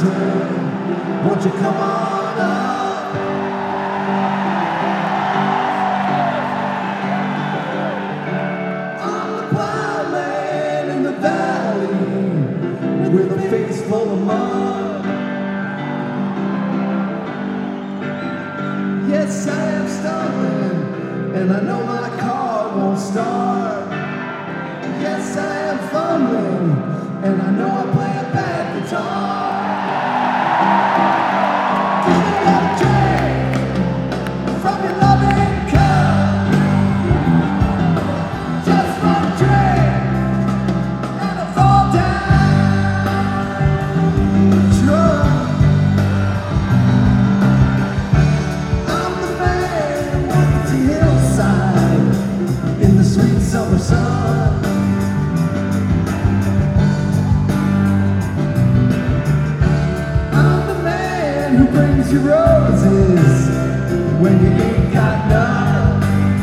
mountain. Won't you come on up? I'm the plowman in the valley with a face full of mud. Yes, I am stumbling, and I know my car won't start. Yes, I am fumbling, and I know I play a bad guitar. Give me a drink from your loving cup. Just one drink, and I fall down drunk. I'm the man who walks the hillside in the sweet summer sun. Who brings you roses when you ain't got none?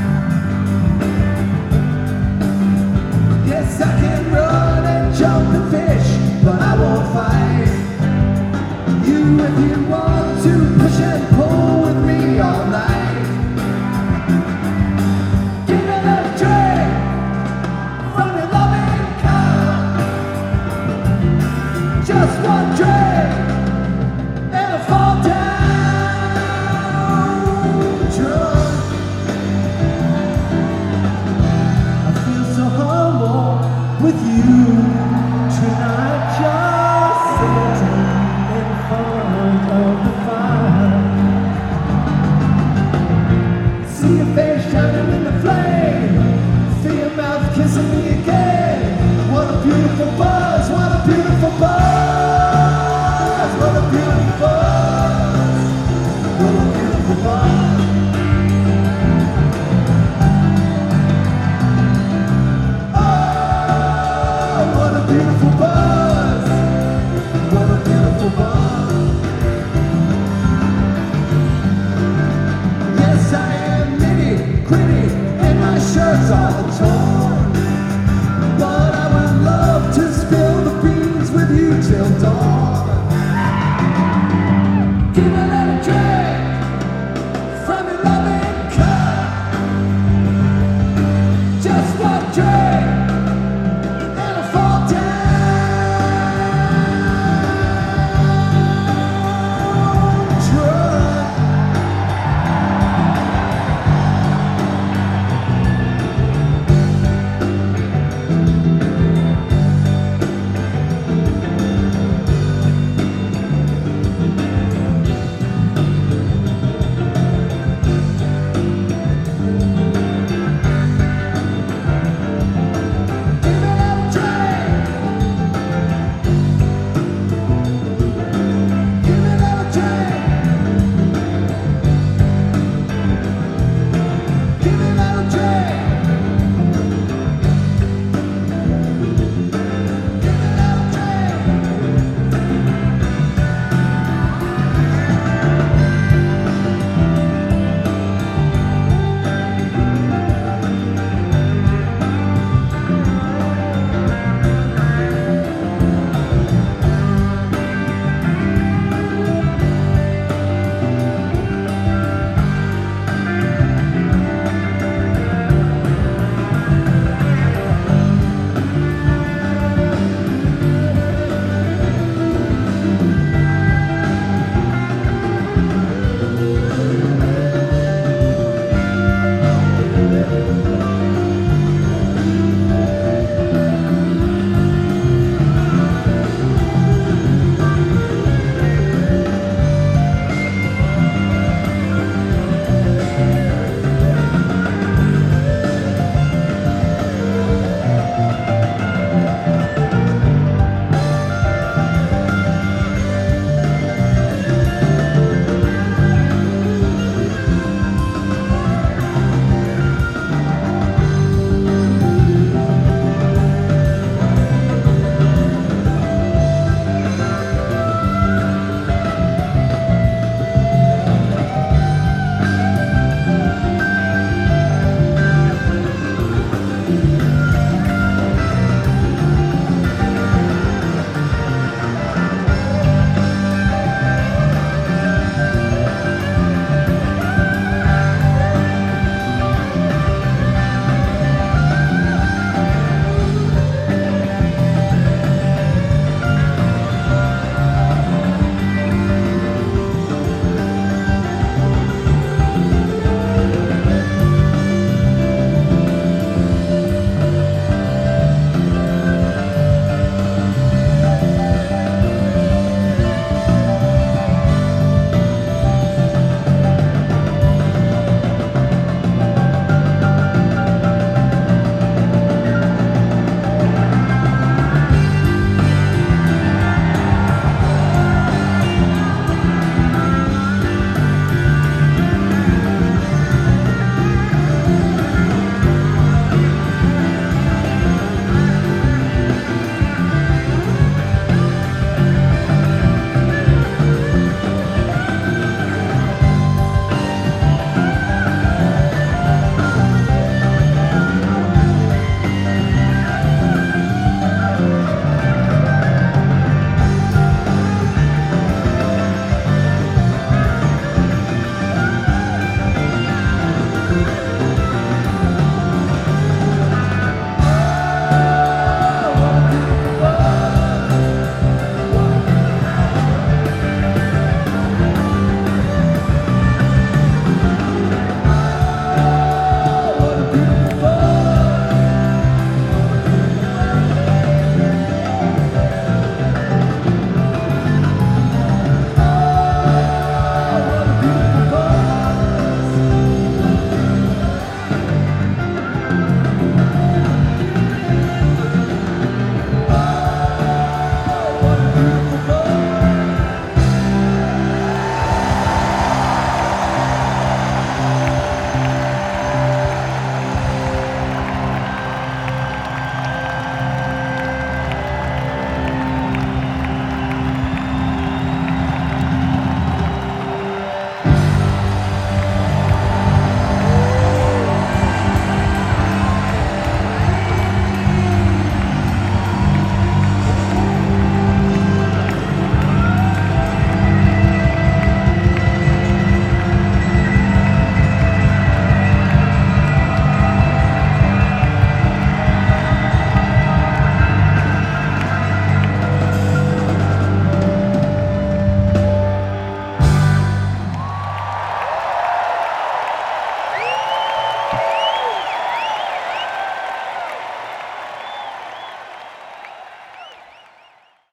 Yes, I can run and jump and fish, but I won't fight you if you want to push and pull with me all night. Give me a drink from your loving cup. Just one drink.